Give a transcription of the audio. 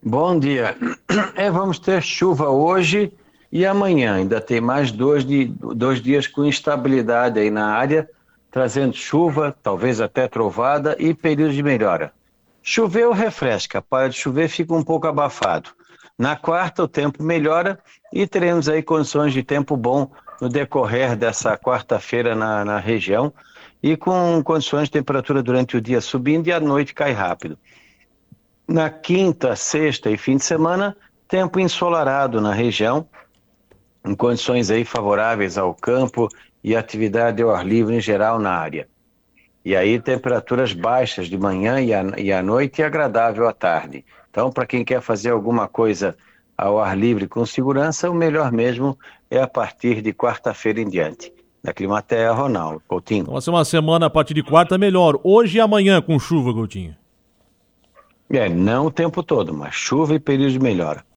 Bom dia. Vamos ter chuva hoje e amanhã. Ainda tem mais dois dias com instabilidade aí na área, trazendo chuva, talvez até trovada e períodos de melhora. Choveu, refresca. Para de chover, fica um pouco abafado. Na quarta, o tempo melhora e teremos aí condições de tempo bom no decorrer dessa quarta-feira na região e com condições de temperatura durante o dia subindo e à noite cai rápido. Na quinta, sexta e fim de semana, tempo ensolarado na região, em condições aí favoráveis ao campo e atividade ao ar livre em geral na área. E aí temperaturas baixas de manhã e à noite e agradável à tarde. Então, para quem quer fazer alguma coisa ao ar livre com segurança, o melhor mesmo é a partir de quarta-feira em diante. Da Climatea, Ronaldo Coutinho. Então vai ser uma semana a partir de quarta melhor. Hoje e amanhã com chuva, Coutinho. Não o tempo todo, mas chuva e período de melhora.